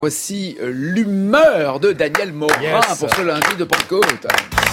Voici l'humeur de Daniel Morin pour ce lundi de Pentecôte.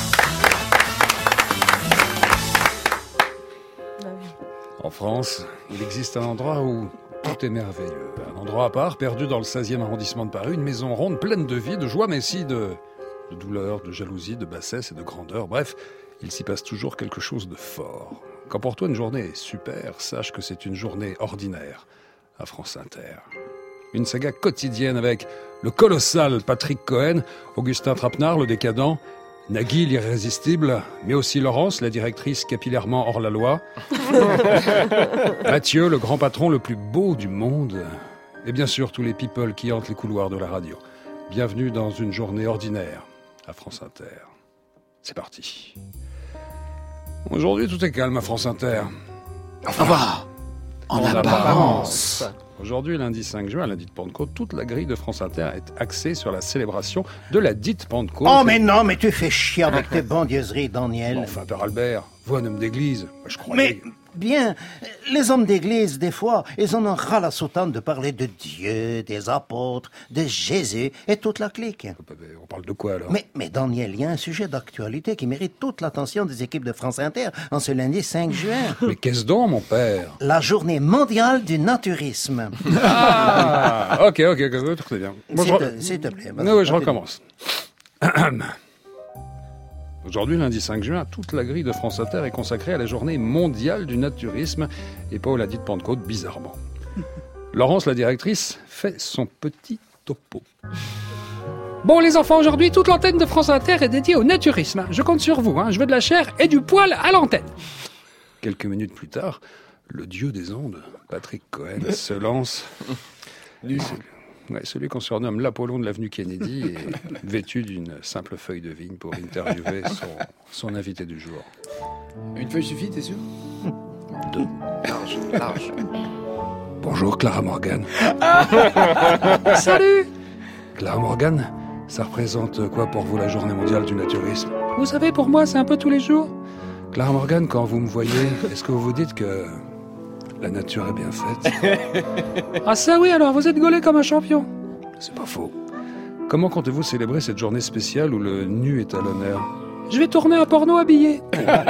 En France, il existe un endroit où tout est merveilleux. Un endroit à part, perdu dans le 16e arrondissement de Paris, une maison ronde pleine de vie, de joie, mais aussi de douleur, de jalousie, de bassesse et de grandeur. Bref, il s'y passe toujours quelque chose de fort. Quand pour toi une journée est super, sache que c'est une journée ordinaire à France Inter. Une saga quotidienne avec le colossal Patrick Cohen, Augustin Trapenard, le décadent, Nagui, l'irrésistible, mais aussi Laurence, la directrice capillairement hors la loi, Mathieu, le grand patron le plus beau du monde, et bien sûr tous les people qui hantent les couloirs de la radio. Bienvenue dans une journée ordinaire à France Inter. C'est parti. Aujourd'hui, tout est calme à France Inter. Enfin, en apparence. Aujourd'hui, lundi 5 juin, lundi de Pentecôte, toute la grille de France Inter est axée sur la célébration de la dite Pentecôte. Oh mais non, mais tu fais chier avec tes bandieuseries, Daniel. Enfin, Père Albert, vous un homme d'église, je croyais... Mais, bien, les hommes d'église, des fois, ils en ont ras la soutane de parler de Dieu, des apôtres, de Jésus et toute la clique. On parle de quoi, alors? Mais Daniel, il y a un sujet d'actualité qui mérite toute l'attention des équipes de France Inter en ce lundi 5 juin. Mais qu'est-ce donc, mon père? La journée mondiale du naturisme. Ah, ok, très bien. Bon, s'il te plaît. Oui, je recommence. Aujourd'hui, lundi 5 juin, toute la grille de France Inter est consacrée à la journée mondiale du naturisme et pas au lundi de Pentecôte, bizarrement. Laurence, la directrice, fait son petit topo. Bon les enfants, aujourd'hui, toute l'antenne de France Inter est dédiée au naturisme. Je compte sur vous, je veux de la chair et du poil à l'antenne. Quelques minutes plus tard, le dieu des ondes, Patrick Cohen, se lance... Celui qu'on surnomme l'Apollon de l'avenue Kennedy est vêtu d'une simple feuille de vigne pour interviewer son invité du jour. Une feuille suffit, t'es sûr? 2. Large. Bonjour Clara Morgan. Salut! Clara Morgan, ça représente quoi pour vous la journée mondiale du naturisme? Vous savez, pour moi, c'est un peu tous les jours. Clara Morgan, quand vous me voyez, est-ce que vous vous dites que la nature est bien faite? Ah ça oui, alors vous êtes gaulé comme un champion. C'est pas faux. Comment comptez-vous célébrer cette journée spéciale où le nu est à l'honneur? Je vais tourner un porno habillé.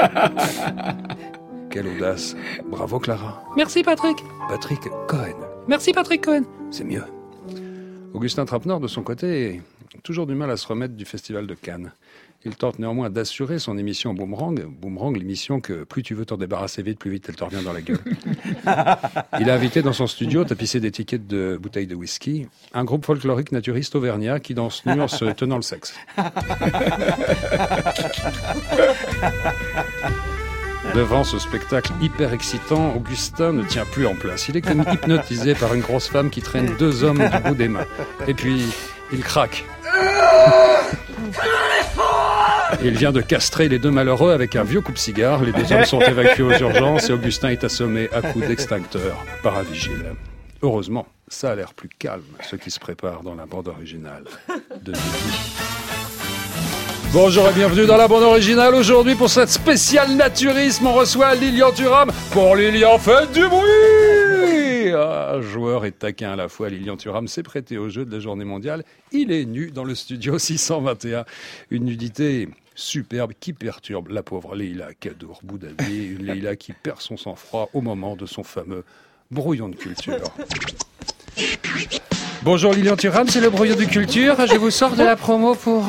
Quelle audace. Bravo Clara. Merci Patrick. Patrick Cohen. Merci Patrick Cohen. C'est mieux. Augustin Trapenard, de son côté, a toujours du mal à se remettre du Festival de Cannes. Il tente néanmoins d'assurer son émission Boomerang. Boomerang, l'émission que plus tu veux t'en débarrasser vite, plus vite elle te revient dans la gueule. Il a invité dans son studio, tapissé d'étiquettes de bouteilles de whisky, un groupe folklorique naturiste auvergnat qui danse nu en se tenant le sexe. Devant ce spectacle hyper excitant, Augustin ne tient plus en place. Il est comme hypnotisé par une grosse femme qui traîne 2 hommes du bout des mains. Et puis, il craque. Il vient de castrer les 2 malheureux avec un vieux coupe-cigare. Les 2 hommes sont évacués aux urgences et Augustin est assommé à coups d'extincteur par un vigile. Heureusement, ça a l'air plus calme, ce qui se prépare dans la bande originale de Nagui. Bonjour et bienvenue dans la bande originale. Aujourd'hui, pour cette spéciale naturisme, on reçoit Lilian Thuram. Pour Lilian, faites du bruit! Joueur et taquin à la fois, Lilian Thuram s'est prêté au jeu de la journée mondiale. Il est nu dans le studio 621. Une nudité superbe qui perturbe la pauvre Leïla Kadour Boudabi. Une Leïla qui perd son sang-froid au moment de son fameux brouillon de culture. Bonjour Lilian Thuram, c'est le brouillon de culture. Je vous sors de la promo pour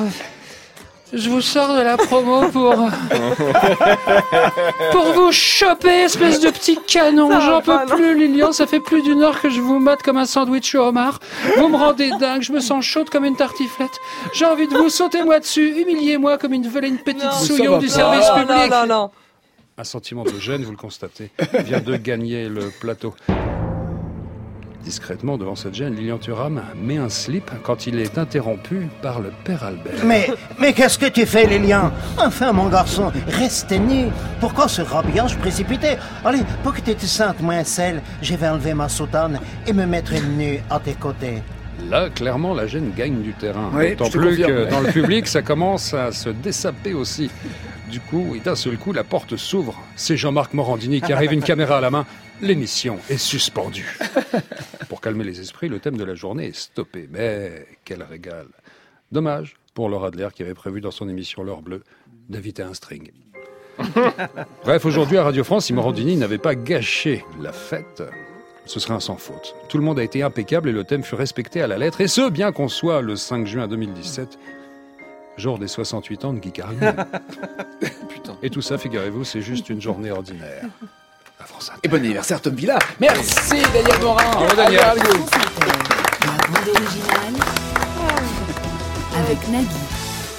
vous choper, espèce de petit canon. J'en peux plus, Lilian. Ça fait plus d'1 heure que je vous mate comme un sandwich au homard. Vous me rendez dingue. Je me sens chaude comme une tartiflette. J'ai envie de vous sauter moi dessus. Humiliez-moi comme une vilaine petite souillon du service public. Non. Un sentiment de gêne, vous le constatez, vient de gagner le plateau. Discrètement, devant cette gêne, Lilian Thuram met un slip quand il est interrompu par le père Albert. Mais qu'est-ce que tu fais, Lilian? Enfin, mon garçon, reste nu. Pourquoi ce rhabillage précipité? Allez, pour que tu te sentes moins seul, je vais enlever ma soutane et me mettre nu à tes côtés. Là, clairement, la gêne gagne du terrain. Oui, D'autant plus que dans le public, ça commence à se dessaper aussi. Du coup, et d'un seul coup, la porte s'ouvre. C'est Jean-Marc Morandini qui arrive, une caméra à la main. L'émission est suspendue. Pour pour calmer les esprits, le thème de la journée est stoppé. Mais quel régal. Dommage pour Laura Adler qui avait prévu dans son émission L'heure bleue d'inviter un string. Bref, aujourd'hui à Radio France, si Morandini n'avait pas gâché la fête, ce serait un sans faute. Tout le monde a été impeccable et le thème fut respecté à la lettre, et ce, bien qu'on soit le 5 juin 2017, jour des 68 ans de Guy Carlier. Putain. Et tout ça, figurez-vous, c'est juste une journée ordinaire. À France Inter. Et bon anniversaire Tom Villa. Merci Daniel Morin. Bravo, Daniel. La bande originale avec Nagui.